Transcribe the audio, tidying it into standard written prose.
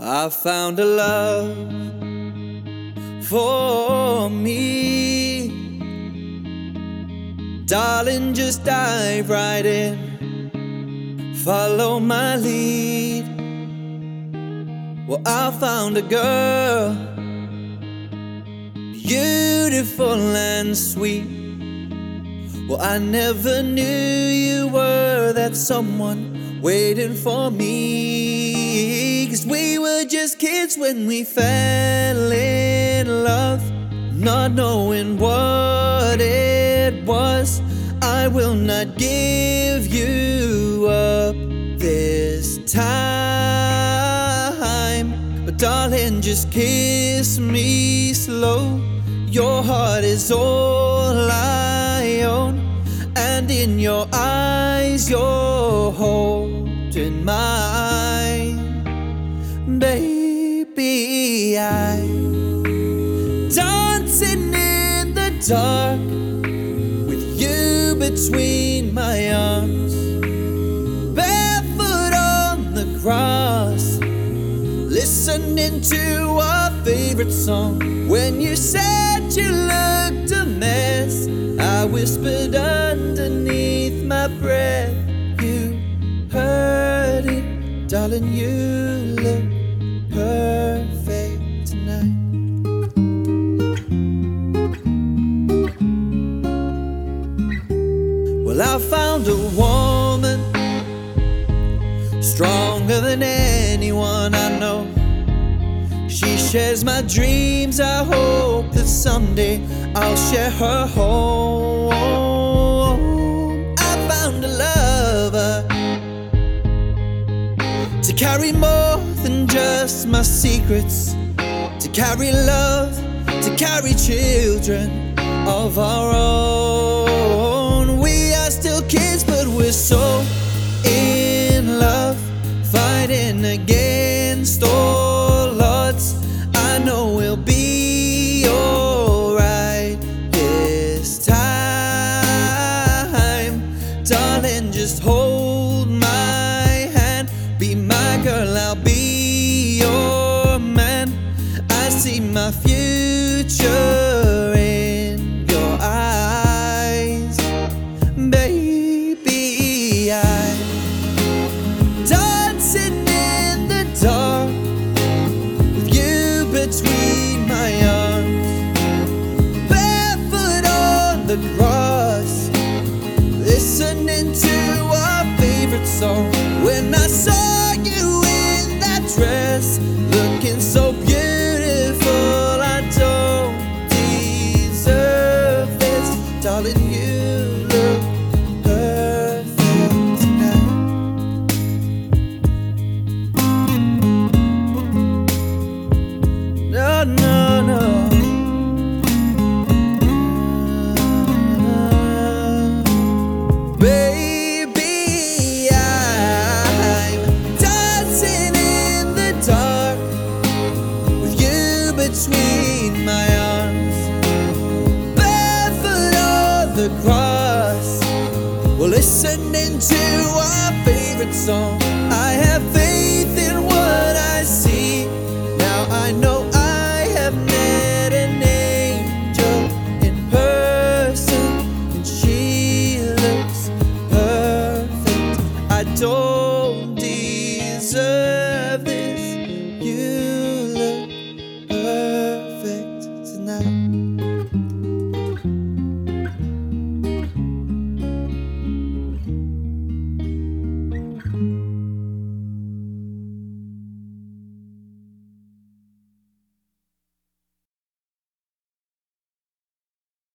I found a love for me. Darling, just dive right in, follow my lead. Well, I found a girl, beautiful and sweet. Well, I never knew you were that someone waiting for me. 'Cause we were just kids when we fell in love, not knowing what it was. I will not give you up this time, but darling, just kiss me slow. Your heart is all I own, and in your eyes you're holding mine. Baby, I'm dancing in the dark with you between my arms, barefoot on the grass, listening to our favorite song. When you said you looked a mess, I whispered underneath my breath, you heard it, darling, you look perfect tonight. Well, I found a woman stronger than anyone I know. She shares my dreams. I hope that someday I'll share her home. I found a lover to carry more than just my secrets, to carry love, to carry children of our own. We are still kids, but we're so in love, fighting against all odds. I know we'll be alright this time. Darling, just hold my hand, be my girl, I'll be your man. I see my future in your eyes. Baby, I'm dancing in the dark with you between my arms, barefoot on the grass, listening to our favorite song. When I saw you in that dress, looking so beautiful, I don't deserve this. Darling, you look perfect tonight. No, no, no. Baby, I'm dancing in the dark with you between my arms, barefoot on the grass, we're listening to our favorite song. I have faith in what I see. Now I know I have met an angel in person, and she looks perfect. I don't deserve